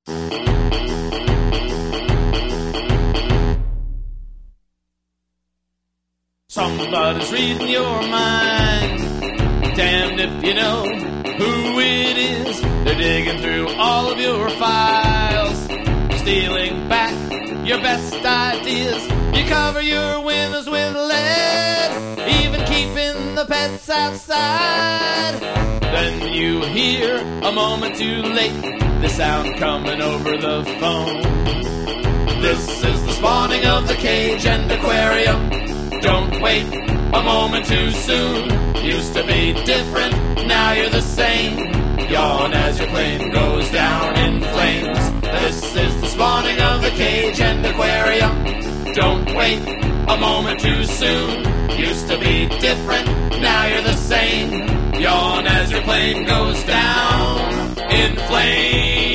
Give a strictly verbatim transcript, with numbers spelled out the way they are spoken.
Somebody's reading your mind. Damned if you know who it is. They're digging through all of your files, stealing back your best ideas. You cover your windows with lead, even keeping the pets outside. Then you hear, a moment too late, the sound coming over the phone. This is the spawning of the cage and aquarium. Don't wait a moment too soon. Used to be different, now you're the same. Yawn as your plane goes down in flames. This is the spawning of the cage and aquarium. Don't wait a moment too soon. Used to be different, now you're the same. Yawn as your plane goes down in flames.